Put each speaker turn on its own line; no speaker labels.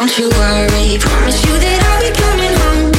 Don't you worry, promise you that I'll be coming home.